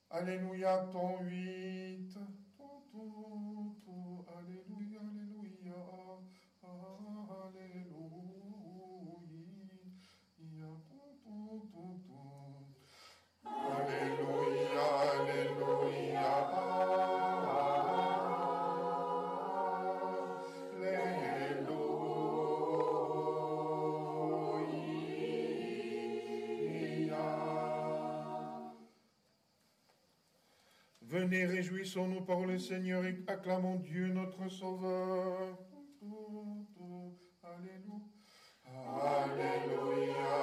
Alléluia, ton 8. Alléluia, alléluia. Alléluia. Alléluia, alléluia. Venez, réjouissons-nous par le Seigneur et acclamons Dieu notre Sauveur. Alléluia. Alléluia.